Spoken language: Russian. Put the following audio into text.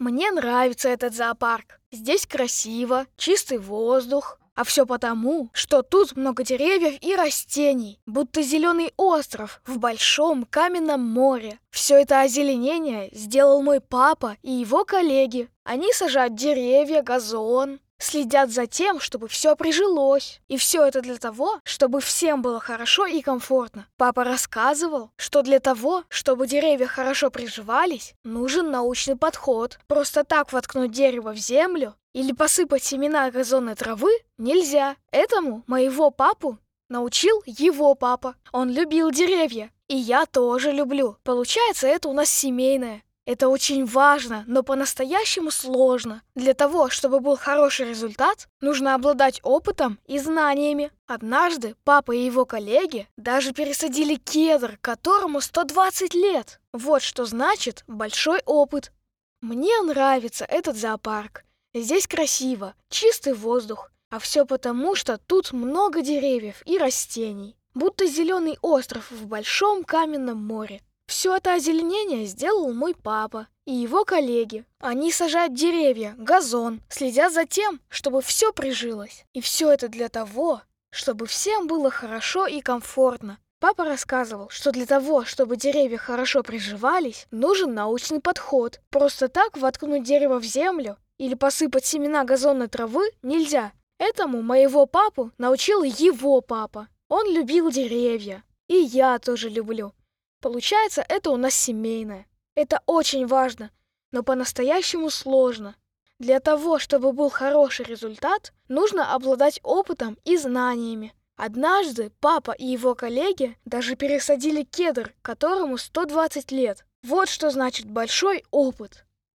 Мне нравится этот зоопарк. Здесь красиво, чистый воздух. А все потому, что тут много деревьев и растений, будто зеленый остров в большом каменном море. Все это озеленение сделал мой папа и его коллеги. Они сажают деревья, газон, следят за тем, чтобы все прижилось. И все это для того, чтобы всем было хорошо и комфортно. Папа рассказывал, что для того, чтобы деревья хорошо приживались, нужен научный подход. Просто так воткнуть дерево в землю или посыпать семена газонной травы нельзя. Этому моего папу научил его папа. Он любил деревья, и я тоже люблю. Получается, это у нас семейное. Это очень важно, но по-настоящему сложно. Для того, чтобы был хороший результат, нужно обладать опытом и знаниями. Однажды папа и его коллеги даже пересадили кедр, которому 120 лет. Вот что значит большой опыт. Мне нравится этот зоопарк. Здесь красиво, чистый воздух. А все потому, что тут много деревьев и растений. Будто зеленый остров в большом каменном море. Все это озеленение сделал мой папа и его коллеги. Они сажают деревья, газон, следят за тем, чтобы все прижилось. И все это для того, чтобы всем было хорошо и комфортно. Папа рассказывал, что для того, чтобы деревья хорошо приживались, нужен научный подход. Просто так воткнуть дерево в землю или посыпать семена газонной травы нельзя. Этому моего папу научил его папа. Он любил деревья. И я тоже люблю. Получается, это у нас семейное. Это очень важно, но по-настоящему сложно. Для того, чтобы был хороший результат, нужно обладать опытом и знаниями. Однажды папа и его коллеги даже пересадили кедр, которому 120 лет. Вот что значит большой опыт.